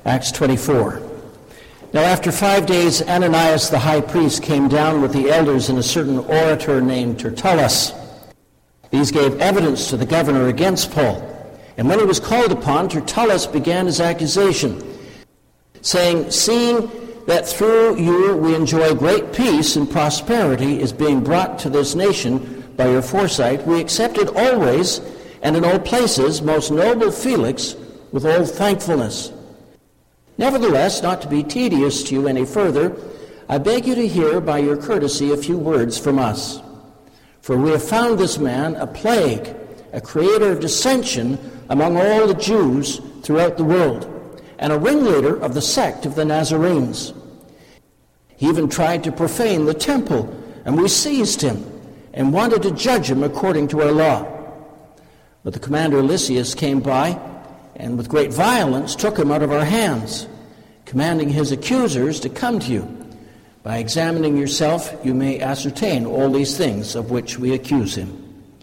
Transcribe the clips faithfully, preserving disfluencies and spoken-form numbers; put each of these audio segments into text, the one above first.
Acts twenty-four. Now after five days, Ananias the high priest came down with the elders and a certain orator named Tertullus. These gave evidence to the governor against Paul. And when he was called upon, Tertullus began his accusation, saying, "Seeing that through you we enjoy great peace and prosperity is being brought to this nation by your foresight, we accepted always and in all places most noble Felix with all thankfulness. Nevertheless, not to be tedious to you any further, I beg you to hear by your courtesy a few words from us. For we have found this man a plague, a creator of dissension among all the Jews throughout the world, and a ringleader of the sect of the Nazarenes. He even tried to profane the temple, and we seized him and wanted to judge him according to our law. But the commander Lysias came by, and with great violence took him out of our hands, commanding his accusers to come to you. By examining yourself, you may ascertain all these things of which we accuse him."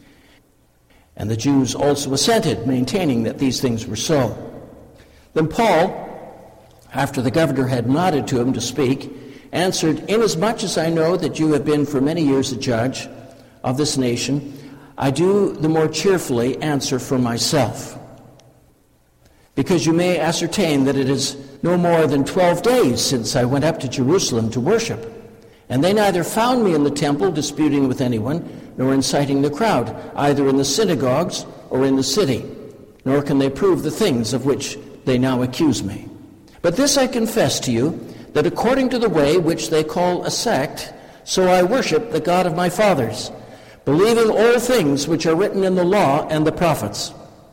And the Jews also assented, maintaining that these things were so. Then Paul, after the governor had nodded to him to speak, answered, "Inasmuch as I know that you have been for many years a judge of this nation, I do the more cheerfully answer for myself, because you may ascertain that it is no more than twelve days since I went up to Jerusalem to worship, and they neither found me in the temple disputing with anyone, nor inciting the crowd, either in the synagogues or in the city, nor can they prove the things of which they now accuse me. But this I confess to you, that according to the way which they call a sect, so I worship the God of my fathers, believing all things which are written in the law and the prophets.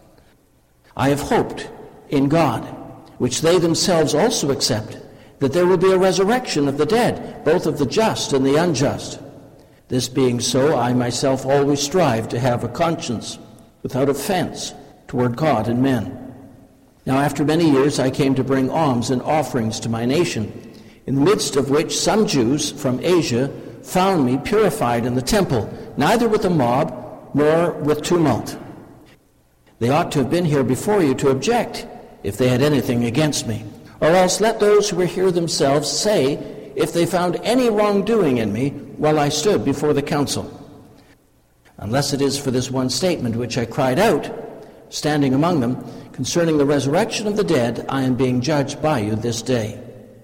I have hoped in God, which they themselves also accept, that there will be a resurrection of the dead, both of the just and the unjust. This being so, I myself always strive to have a conscience without offense toward God and men. Now after many years I came to bring alms and offerings to my nation, in the midst of which some Jews from Asia found me purified in the temple, neither with a mob nor with tumult. They ought to have been here before you to object, if they had anything against me. Or else let those who were here themselves say if they found any wrongdoing in me while I stood before the council. Unless it is for this one statement which I cried out, standing among them, concerning the resurrection of the dead, I am being judged by you this day."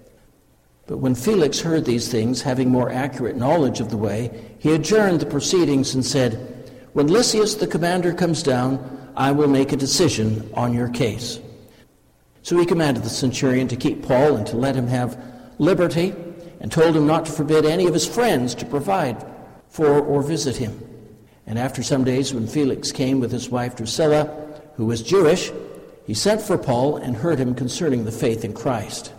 But when Felix heard these things, having more accurate knowledge of the way, he adjourned the proceedings and said, "When Lysias the commander comes down, I will make a decision on your case." So he commanded the centurion to keep Paul and to let him have liberty, and told him not to forbid any of his friends to provide for or visit him. And after some days, when Felix came with his wife Drusilla, who was Jewish, he sent for Paul and heard him concerning the faith in Christ.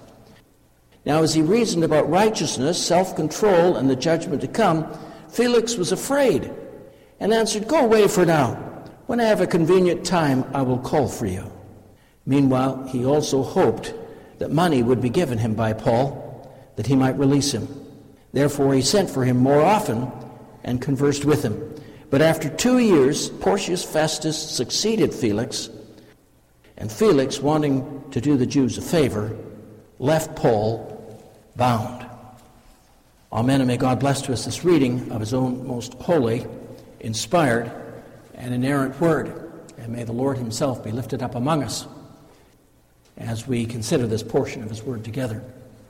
Now as he reasoned about righteousness, self-control, and the judgment to come, Felix was afraid and answered, "Go away for now. When I have a convenient time, I will call for you." Meanwhile, he also hoped that money would be given him by Paul, that he might release him. Therefore he sent for him more often and conversed with him. But after two years, Porcius Festus succeeded Felix, and Felix, wanting to do the Jews a favor, left Paul bound. Amen, and may God bless to us this reading of his own most holy, inspired, and inerrant word. And may the Lord himself be lifted up among us as we consider this portion of his word together.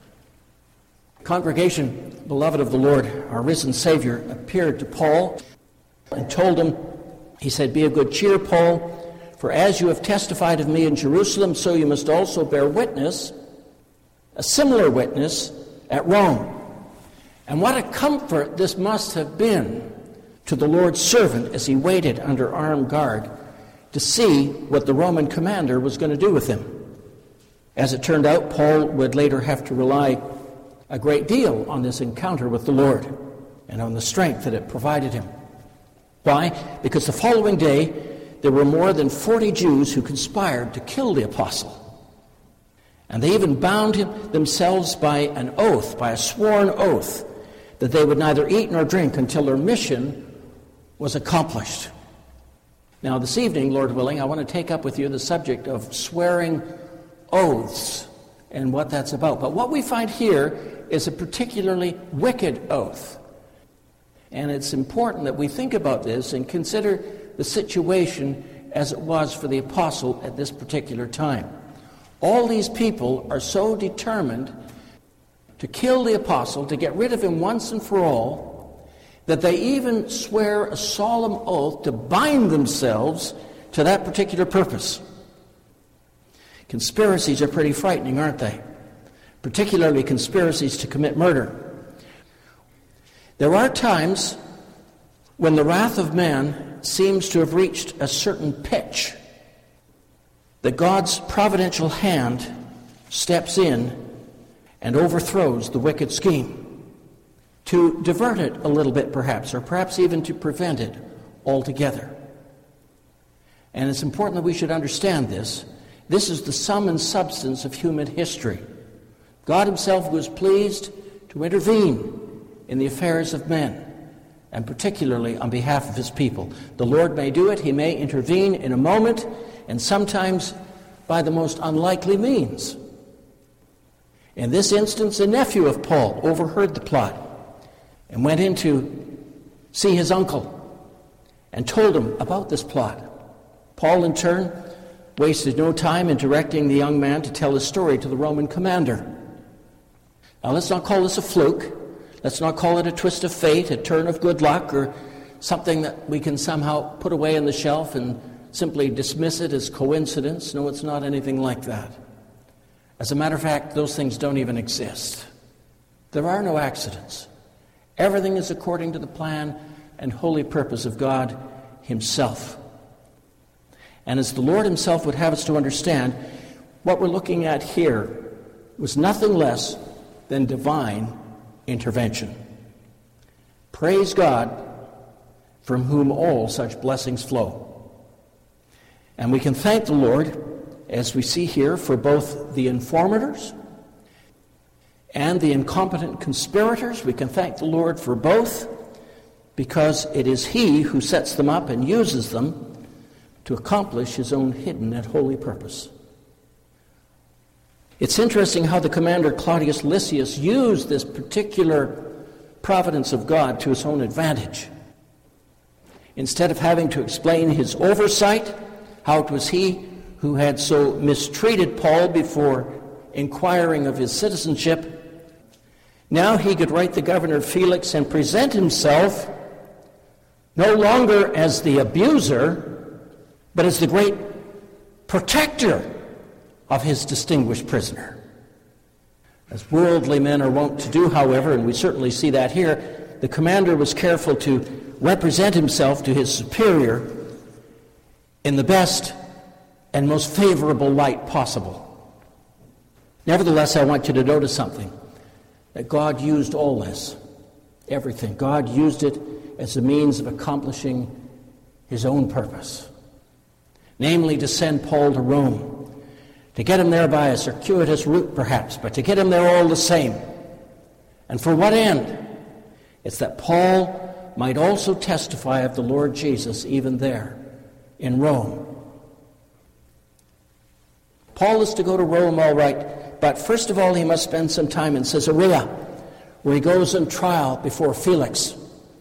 Congregation, beloved of the Lord, our risen Savior appeared to Paul and told him, he said, "Be of good cheer, Paul, for as you have testified of me in Jerusalem, so you must also bear witness, a similar witness, at Rome." And what a comfort this must have been to the Lord's servant as he waited under armed guard to see what the Roman commander was going to do with him. As it turned out, Paul would later have to rely a great deal on this encounter with the Lord and on the strength that it provided him. Why? Because the following day, there were more than forty Jews who conspired to kill the apostle. And they even bound him themselves by an oath, by a sworn oath, that they would neither eat nor drink until their mission was accomplished. Now, this evening, Lord willing, I want to take up with you the subject of swearing oaths and what that's about. But what we find here is a particularly wicked oath. And it's important that we think about this and consider the situation as it was for the apostle at this particular time. All these people are so determined to kill the apostle, to get rid of him once and for all, that they even swear a solemn oath to bind themselves to that particular purpose. Conspiracies are pretty frightening, aren't they? Particularly conspiracies to commit murder. There are times when the wrath of man seems to have reached a certain pitch, that God's providential hand steps in and overthrows the wicked scheme, to divert it a little bit perhaps, or perhaps even to prevent it altogether. And it's important that we should understand this. This is the sum and substance of human history. God himself was pleased to intervene in the affairs of men, and particularly on behalf of his people. The Lord may do it, he may intervene in a moment, and sometimes by the most unlikely means. In this instance, a nephew of Paul overheard the plot and went in to see his uncle and told him about this plot. Paul, in turn, wasted no time in directing the young man to tell his story to the Roman commander. Now, let's not call this a fluke. Let's not call it a twist of fate, a turn of good luck, or something that we can somehow put away on the shelf and simply dismiss it as coincidence. No, it's not anything like that. As a matter of fact, those things don't even exist. There are no accidents. Everything is according to the plan and holy purpose of God himself. And as the Lord himself would have us to understand, what we're looking at here was nothing less than divine intervention. Praise God, from whom all such blessings flow. And we can thank the Lord, as we see here, for both the informators and the incompetent conspirators. We can thank the Lord for both, because it is he who sets them up and uses them to accomplish his own hidden and holy purpose. It's interesting how the commander Claudius Lysias used this particular providence of God to his own advantage. Instead of having to explain his oversight, how it was he who had so mistreated Paul before inquiring of his citizenship, now he could write the governor Felix and present himself no longer as the abuser, but as the great protector of his distinguished prisoner. As worldly men are wont to do, however, and we certainly see that here, the commander was careful to represent himself to his superior in the best and most favorable light possible. Nevertheless, I want you to notice something, that God used all this, everything. God used it as a means of accomplishing his own purpose, namely to send Paul to Rome, to get him there by a circuitous route perhaps, but to get him there all the same. And for what end? It's that Paul might also testify of the Lord Jesus even there in Rome. Paul is to go to Rome, all right, but first of all he must spend some time in Caesarea, where he goes on trial before Felix.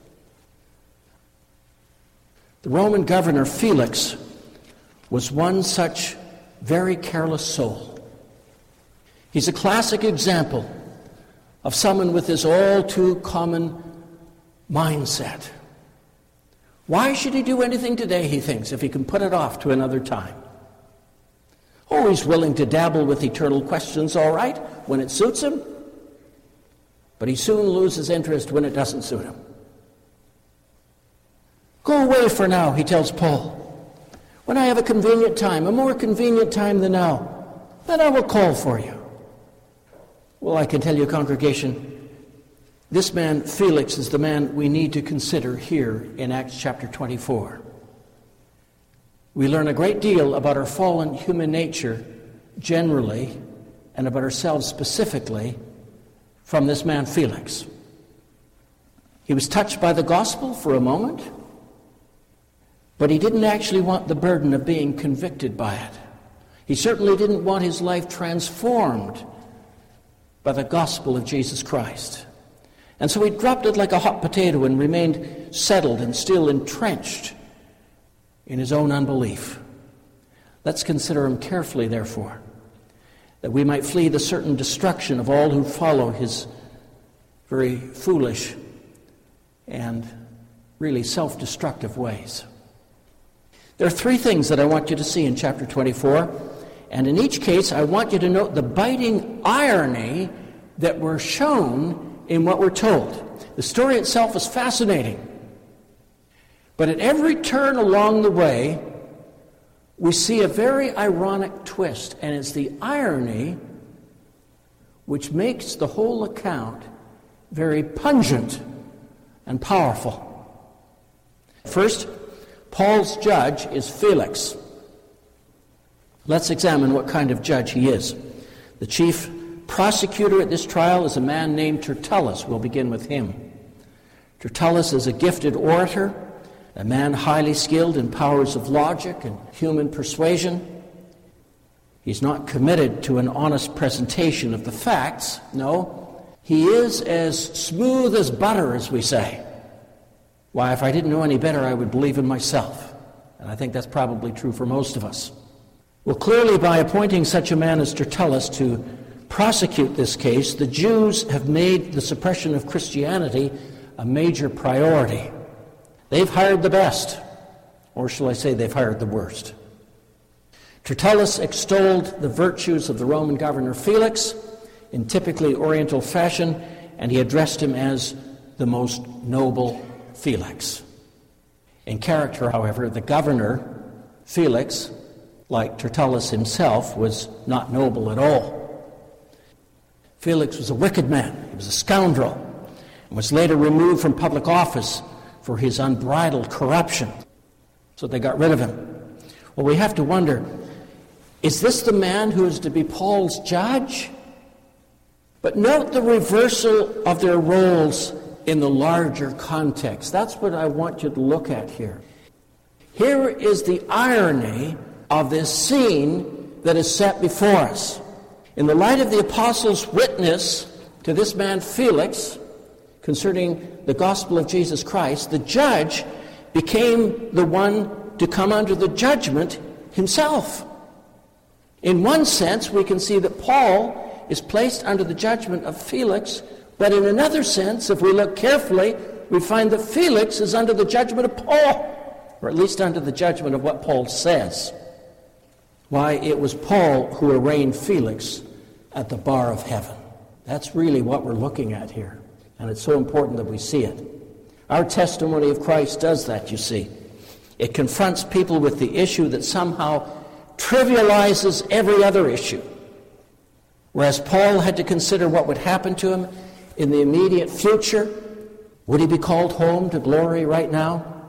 The Roman governor Felix was one such very careless soul. He's a classic example of someone with this all too common mindset. Why should he do anything today, he thinks, if he can put it off to another time? Oh, he's willing to dabble with eternal questions, all right, when it suits him, but he soon loses interest when it doesn't suit him. Go away for now, he tells Paul. When I have a convenient time, a more convenient time than now, then I will call for you. Well, I can tell you, congregation, this man, Felix, is the man we need to consider here in Acts chapter twenty-four. We learn a great deal about our fallen human nature generally, and about ourselves specifically, from this man, Felix. He was touched by the gospel for a moment, but he didn't actually want the burden of being convicted by it. He certainly didn't want his life transformed by the gospel of Jesus Christ. And so he dropped it like a hot potato and remained settled and still entrenched in his own unbelief. Let's consider him carefully, therefore, that we might flee the certain destruction of all who follow his very foolish and really self-destructive ways. There are three things that I want you to see in chapter twenty-four, and in each case I want you to note the biting irony that we're shown in what we're told. The story itself is fascinating, but at every turn along the way we see a very ironic twist, and it's the irony which makes the whole account very pungent and powerful. First, Paul's judge is Felix. Let's examine what kind of judge he is. The chief prosecutor at this trial is a man named Tertullus. We'll begin with him. Tertullus is a gifted orator, a man highly skilled in powers of logic and human persuasion. He's not committed to an honest presentation of the facts. No, he is as smooth as butter, as we say. Why, if I didn't know any better, I would believe in myself. And I think that's probably true for most of us. Well, clearly, by appointing such a man as Tertullus to prosecute this case, the Jews have made the suppression of Christianity a major priority. They've hired the best, or shall I say they've hired the worst. Tertullus extolled the virtues of the Roman governor Felix in typically Oriental fashion, and he addressed him as the most noble Felix. In character, however, the governor, Felix, like Tertullus himself, was not noble at all. Felix was a wicked man. He was a scoundrel, and was later removed from public office for his unbridled corruption. So they got rid of him. Well, we have to wonder, is this the man who is to be Paul's judge? But note the reversal of their roles in the larger context. That's what I want you to look at here. Here is the irony of this scene that is set before us. In the light of the apostles' witness to this man Felix concerning the gospel of Jesus Christ, the judge became the one to come under the judgment himself. In one sense, we can see that Paul is placed under the judgment of Felix, but in another sense, if we look carefully, we find that Felix is under the judgment of Paul, or at least under the judgment of what Paul says. Why, it was Paul who arraigned Felix at the bar of heaven. That's really what we're looking at here, and it's so important that we see it. Our testimony of Christ does that, you see. It confronts people with the issue that somehow trivializes every other issue. Whereas Paul had to consider what would happen to him in the immediate future. Would he be called home to glory right now?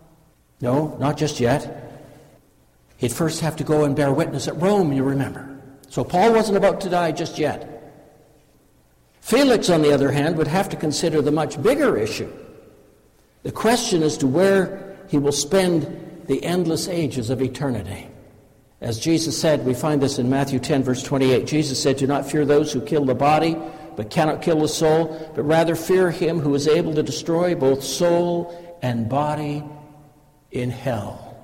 No, not just yet. He'd first have to go and bear witness at Rome, you remember. So Paul wasn't about to die just yet. Felix, on the other hand, would have to consider the much bigger issue. The question as to where he will spend the endless ages of eternity. As Jesus said, we find this in Matthew ten, verse twenty-eight. Jesus said, "Do not fear those who kill the body, but cannot kill the soul, but rather fear him who is able to destroy both soul and body in hell."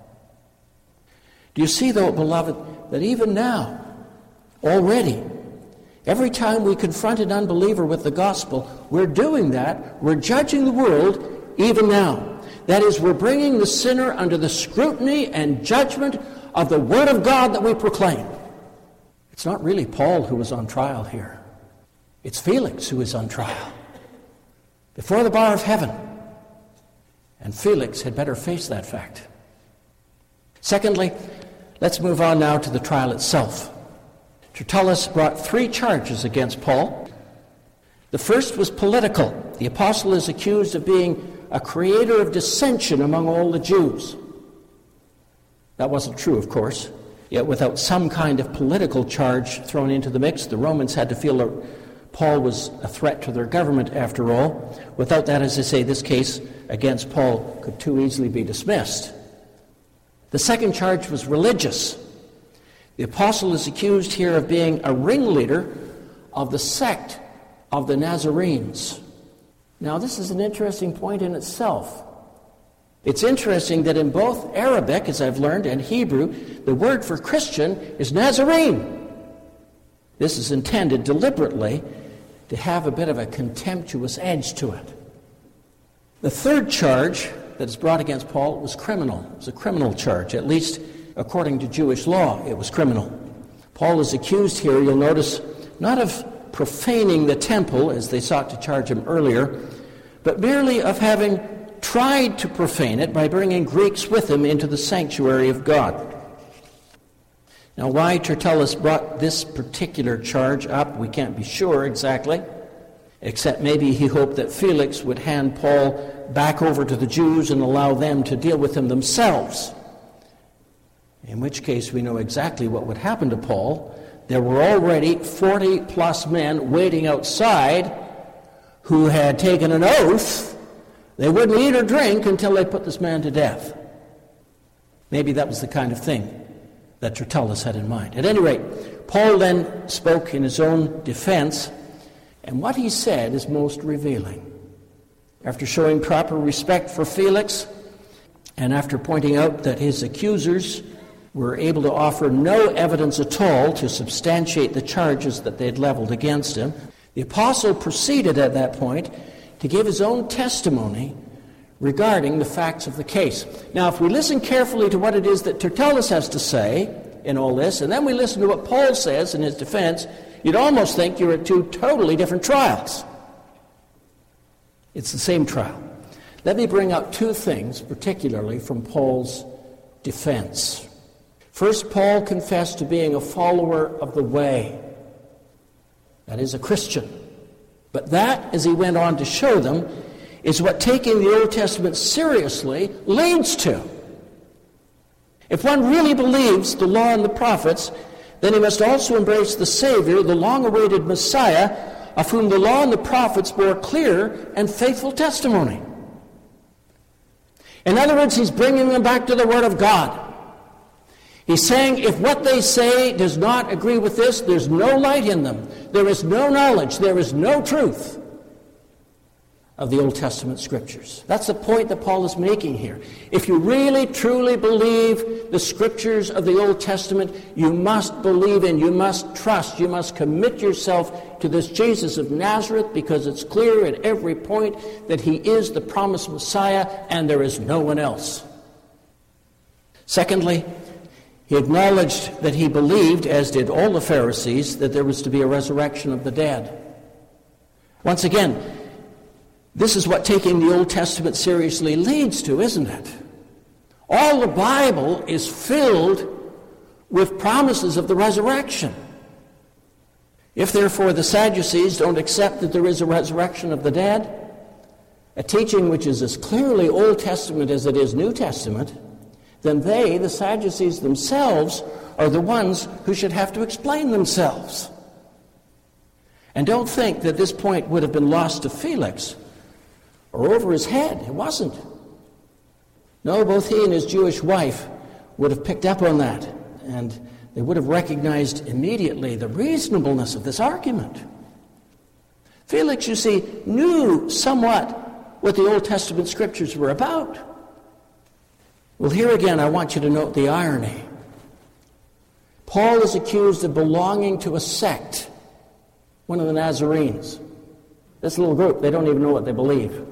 Do you see, though, beloved, that even now, already, every time we confront an unbeliever with the gospel, we're doing that, we're judging the world even now. That is, we're bringing the sinner under the scrutiny and judgment of the Word of God that we proclaim. It's not really Paul who is on trial here. It's Felix who is on trial before the bar of heaven. And Felix had better face that fact. Secondly, let's move on now to the trial itself. Tertullus brought three charges against Paul. The first was political. The apostle is accused of being a creator of dissension among all the Jews. That wasn't true, of course. Yet without some kind of political charge thrown into the mix, the Romans had to feel that Paul was a threat to their government after all. Without that, as I say, this case against Paul could too easily be dismissed. The second charge was religious. The apostle is accused here of being a ringleader of the sect of the Nazarenes. Now, this is an interesting point in itself. It's interesting that in both Arabic, as I've learned, and Hebrew, the word for Christian is Nazarene. This is intended deliberately to have a bit of a contemptuous edge to it. The third charge that is brought against Paul was criminal. It was a criminal charge, at least according to Jewish law, it was criminal. Paul is accused here, you'll notice, not of profaning the temple, as they sought to charge him earlier, but merely of having tried to profane it by bringing Greeks with him into the sanctuary of God. Now, why Tertullus brought this particular charge up, we can't be sure exactly, except maybe he hoped that Felix would hand Paul back over to the Jews and allow them to deal with him themselves. In which case, we know exactly what would happen to Paul. There were already forty plus men waiting outside who had taken an oath they wouldn't eat or drink until they put this man to death. Maybe that was the kind of thing that Tertullus had in mind. At any rate, Paul then spoke in his own defense, and what he said is most revealing. After showing proper respect for Felix, and after pointing out that his accusers were able to offer no evidence at all to substantiate the charges that they had leveled against him, the apostle proceeded at that point to give his own testimony regarding the facts of the case. Now, if we listen carefully to what it is that Tertullus has to say in all this, and then we listen to what Paul says in his defense, you'd almost think you're at two totally different trials. It's the same trial. Let me bring out two things, particularly from Paul's defense. First, Paul confessed to being a follower of the way, that is, a Christian. But that, as he went on to show them, is what taking the Old Testament seriously leads to. If one really believes the law and the prophets, then he must also embrace the Savior, the long-awaited Messiah, of whom the law and the prophets bore clear and faithful testimony. In other words, he's bringing them back to the Word of God. He's saying if what they say does not agree with this, there's no light in them. There is no knowledge. There is no truth of the Old Testament Scriptures. That's the point that Paul is making here. If you really, truly believe the Scriptures of the Old Testament, you must believe in, you must trust, you must commit yourself to this Jesus of Nazareth, because it's clear at every point that he is the promised Messiah and there is no one else. Secondly, he acknowledged that he believed, as did all the Pharisees, that there was to be a resurrection of the dead. Once again, this is what taking the Old Testament seriously leads to, isn't it? All the Bible is filled with promises of the resurrection. If, therefore, the Sadducees don't accept that there is a resurrection of the dead, a teaching which is as clearly Old Testament as it is New Testament, then they, the Sadducees themselves, are the ones who should have to explain themselves. And don't think that this point would have been lost to Felix or over his head. It wasn't. No, both he and his Jewish wife would have picked up on that, and they would have recognized immediately the reasonableness of this argument. Felix, you see, knew somewhat what the Old Testament Scriptures were about. Well, here again, I want you to note the irony. Paul is accused of belonging to a sect, one of the Nazarenes. This little group, they don't even know what they believe.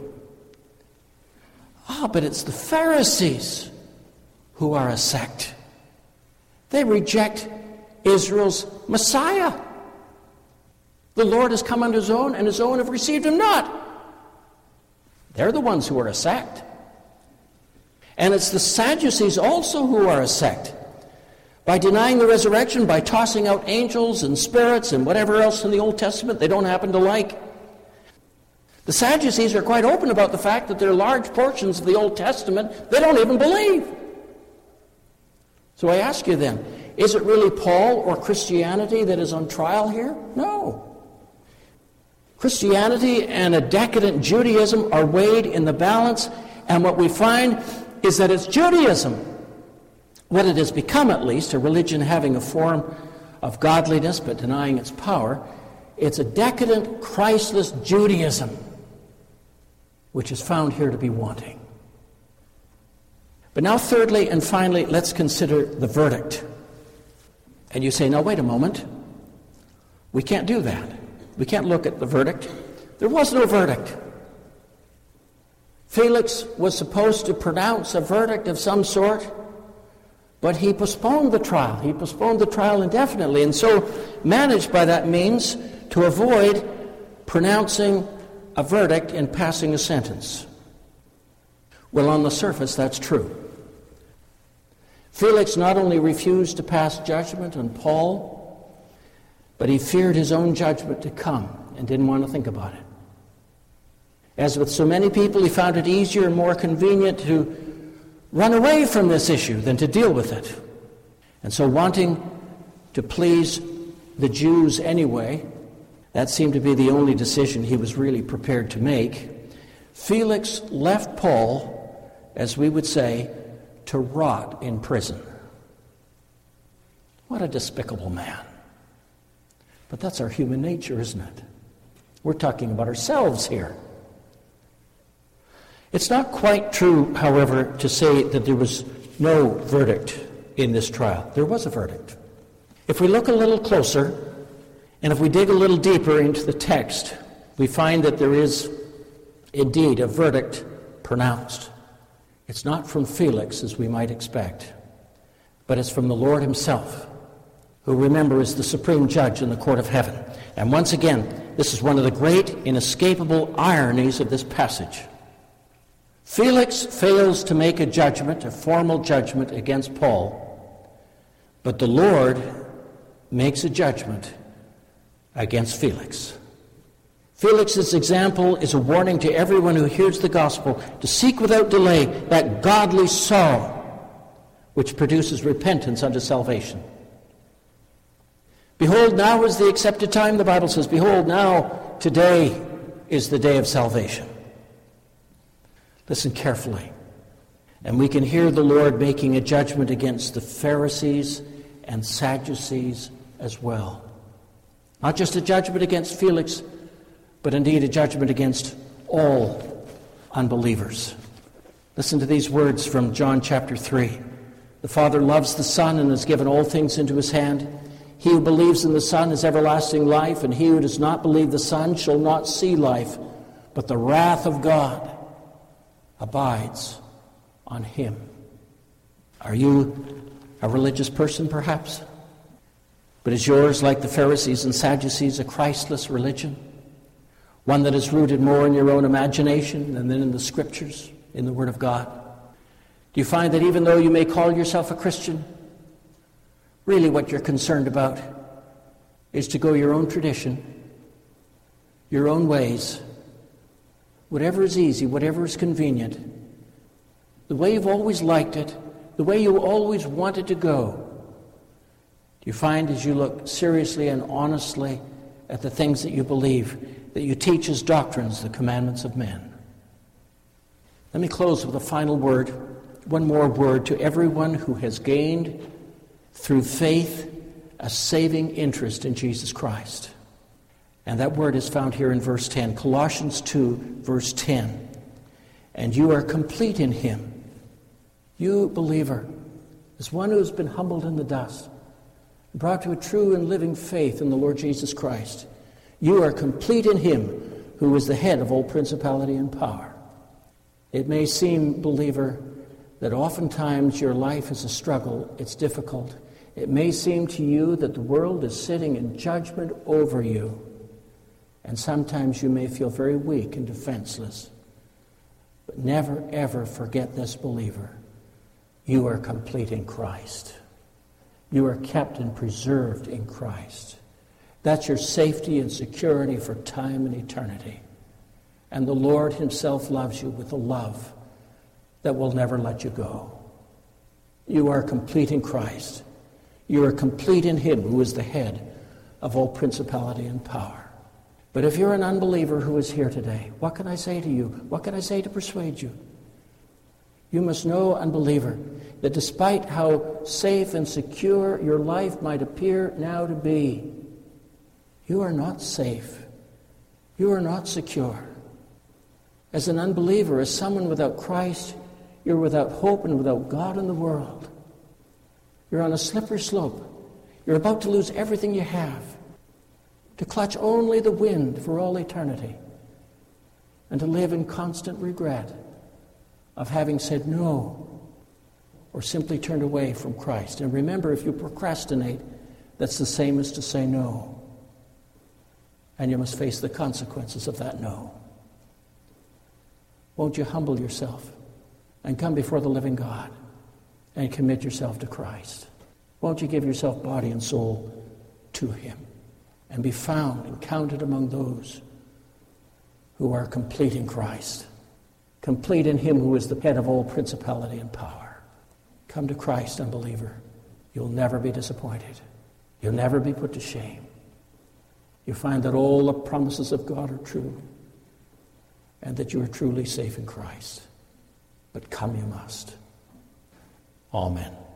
Ah, but it's the Pharisees who are a sect. They reject Israel's Messiah. The Lord has come unto his own, and his own have received him not. They're the ones who are a sect. And it's the Sadducees also who are a sect. By denying the resurrection, by tossing out angels and spirits and whatever else in the Old Testament they don't happen to like. The Sadducees are quite open about the fact that there are large portions of the Old Testament they don't even believe. So I ask you then, is it really Paul or Christianity that is on trial here? No. Christianity and a decadent Judaism are weighed in the balance, and what we find is that it's Judaism, what it has become at least, a religion having a form of godliness but denying its power. It's a decadent, Christless Judaism, which is found here to be wanting. But now, thirdly and finally, let's consider the verdict. And you say, now, wait a moment. We can't do that. We can't look at the verdict. There was no verdict. Felix was supposed to pronounce a verdict of some sort, but he postponed the trial. He postponed the trial indefinitely, and so managed by that means to avoid pronouncing a verdict and passing a sentence. Well, on the surface, that's true. Felix not only refused to pass judgment on Paul, but he feared his own judgment to come and didn't want to think about it. As with so many people, he found it easier and more convenient to run away from this issue than to deal with it. And so, wanting to please the Jews anyway, that seemed to be the only decision he was really prepared to make, Felix left Paul, as we would say, to rot in prison. What a despicable man. But that's our human nature, isn't it? We're talking about ourselves here. It's not quite true, however, to say that there was no verdict in this trial. There was a verdict. If we look a little closer, and if we dig a little deeper into the text, we find that there is indeed a verdict pronounced. It's not from Felix, as we might expect, but it's from the Lord himself, who, remember, is the supreme judge in the court of heaven. And once again, this is one of the great, inescapable ironies of this passage. Felix fails to make a judgment, a formal judgment against Paul, but the Lord makes a judgment against Felix. Felix's example is a warning to everyone who hears the gospel to seek without delay that godly sorrow which produces repentance unto salvation. Behold, now is the accepted time, the Bible says. Behold, now, today is the day of salvation. Listen carefully. And we can hear the Lord making a judgment against the Pharisees and Sadducees as well. Not just a judgment against Felix, but indeed a judgment against all unbelievers. Listen to these words from John chapter three. The Father loves the Son and has given all things into his hand. He who believes in the Son has everlasting life, and he who does not believe the Son shall not see life, but the wrath of God abides on him. Are you a religious person, perhaps? But is yours, like the Pharisees and Sadducees, a Christless religion? One that is rooted more in your own imagination than in the Scriptures, in the Word of God? Do you find that even though you may call yourself a Christian, really what you're concerned about is to go your own tradition, your own ways, whatever is easy, whatever is convenient, the way you've always liked it, the way you always wanted to go? Do you find, as you look seriously and honestly at the things that you believe, that you teach as doctrines the commandments of men? Let me close with a final word, one more word to everyone who has gained through faith a saving interest in Jesus Christ. And that word is found here in verse ten, Colossians two, verse ten. And you are complete in him. You, believer, as one who has been humbled in the dust, brought to a true and living faith in the Lord Jesus Christ, you are complete in him who is the head of all principality and power. It may seem, believer, that oftentimes your life is a struggle, it's difficult. It may seem to you that the world is sitting in judgment over you, and sometimes you may feel very weak and defenseless. But never, ever forget this, believer. You are complete in Christ. You are kept and preserved in Christ. That's your safety and security for time and eternity. And the Lord himself loves you with a love that will never let you go. You are complete in Christ. You are complete in him who is the head of all principality and power. But if you're an unbeliever who is here today, what can I say to you? What can I say to persuade you? You must know, unbeliever, that despite how safe and secure your life might appear now to be, You are not safe. You are not secure. As an unbeliever, as someone without Christ, you're without hope and without God in the world. You're on a slippery slope. You're about to lose everything you have, to clutch only the wind for all eternity, and to live in constant regret of having said no or simply turned away from Christ. And remember, if you procrastinate, that's the same as to say no. And you must face the consequences of that no. Won't you humble yourself and come before the living God and commit yourself to Christ? Won't you give yourself body and soul to him and be found and counted among those who are complete in Christ, complete in him who is the head of all principality and power? Come to Christ, unbeliever. You'll never be disappointed. You'll never be put to shame. You find that all the promises of God are true and that you are truly safe in Christ. But come you must. Amen.